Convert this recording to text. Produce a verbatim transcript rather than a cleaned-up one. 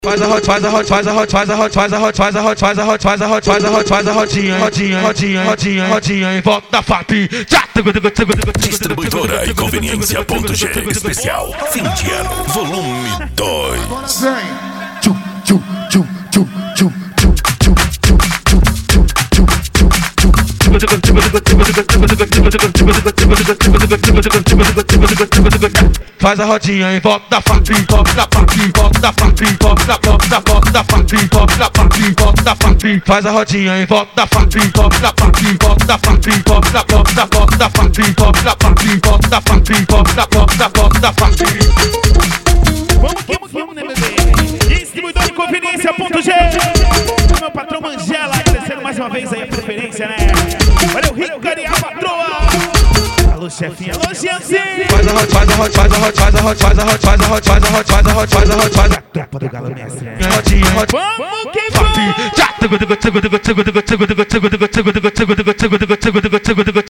Faz a hot, faz a hot, faz a hot, faz a hot, faz a hot, faz a hot, faz a hot, faz a hot, faz a hot, faz a rotinha, rotinha, rotinha, rotinha, rotinha em volta da FAP. Distribuidora e Conveniência ponto G especial fim de ano volume dois. Tchum, tchum, tchum, tchum, tchum, tchum, tchum, tchum, tchum, tchum, tchum, faz a rodinha em volta da FAP, volta da FAP, volta da FAP, volta da volta da volta da FAP, volta da FAP, volta da FAP, faz a rodinha em volta da FAP, volta da FAP, volta da FAP, volta da volta da volta da FAP, volta da FAP, volta da FAP, volta da volta da volta da FAP. Vamos que vamos, né, bebê? Distribuidor de Conveniência ponto G. Meu patrão Mangela, agradecendo mais uma vez aí a preferência, né? Valeu, Ricardo e a patroa. Alô, chefinha, alô, Gianzinho. Faz a hot, faz a hot, faz a hot, faz a hot, faz a hot, faz a hot, faz a hot, faz a hot, faz a hot, faz a tropa do Galo Mestre. rodinha, rodinha. Vamos que vamos.